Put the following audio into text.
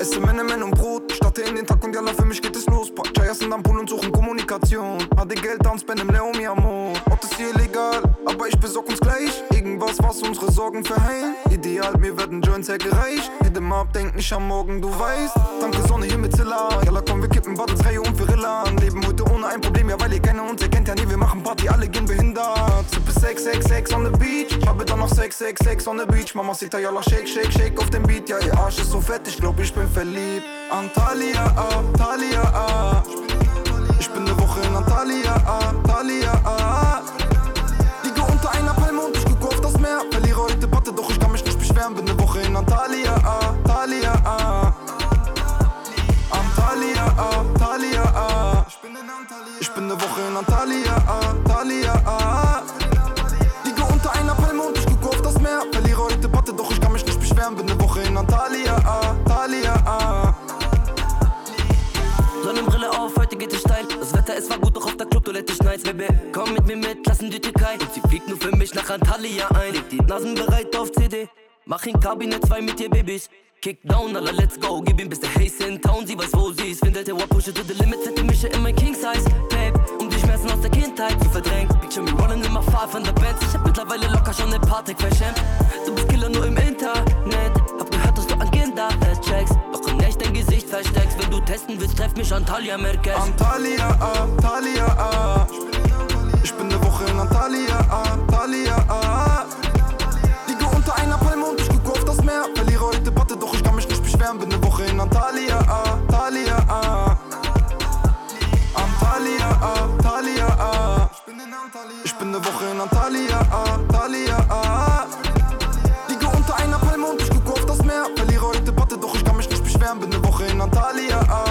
Esse Menemen und Brot, starte in den Tag und yalla, für mich geht es los. Pack Chayas in am Pool und suchen Kommunikation. Hatte Geld, spend im Leo mi amor. Ort ist hier illegal, aber ich besorg uns gleich irgendwas, was unsere Sorgen verheilen. Ideal, mir werden Joints hergereicht. Jedem Ab, denk nicht am Morgen, du weißt. Danke Sonne hier mit Zilla. Yalla komm, wir kippen Bottles, Reihe und Virilla. Leben heute ohne ein Problem, ja weil ihr keiner uns erkennt. Ja nee, wir machen Party, alle gehen behindert. Sippe Sex on the beach. Habe dann noch Sex on the beach. Mama sieht da yalla, shake auf dem Beat. Ja, ihr Arsch ist so fett, ich glaub, ich bin verliebt. Antalya, Talia, ich bin ne Woche in Antalya, Talia. Liege unter einer Palme und ich gucke auf das Meer. Verliere heute Patte, doch ich kann mich nicht beschweren. Bin ne Woche in Antalya, Talia. Antalya, ich bin ne Woche in Antalya, Talia. Liege unter einer Palme und ich gucke auf das Meer. Verliere heute Patte, doch ich kann mich nicht beschweren. Bin ne Woche in Antalya, Talia. Sonnenbrille auf, heute geht es steil. Das Wetter, es war gut, doch auf der Clubtoilette schneit's, Baby. Komm mit mir mit, lassen die Türkei. Und sie fliegt nur für mich nach Antalya ein. Leg die Nasen bereit auf CD. Mach in Kabinett 2 mit ihr Babys. Kick down, alla let's go. Gib ihm bis der Haze in Town, sie weiß wo sie ist. Findet der push it to the limit, fette Mische in mein King Size. Babe, die Schmerzen aus der Kindheit zu verdrängt. Picture me rolling in my five von der Bands. Ich hab mittlerweile locker schon ne Party verschämt. Du bist Killer nur im Internet. Hab gehört, dass du an Kinder checkst. Doch in echt dein Gesicht versteckst. Wenn du testen willst, treff mich Antalya Merkez. Antalya, Talia. Ich bin ne Woche in Antalya, Talia. Liege unter einer Palme und ich gucke auf das Meer. Verliere heute Patte, doch ich kann mich nicht beschweren. Bin ne Woche in Antalya, Talia. Ich bin ne Woche in Antalya, Talia. Liege unter einer Palme und ich gucke auf das Meer. Verliere heute Patte, doch ich kann mich nicht beschweren. Bin ne Woche in Antalya,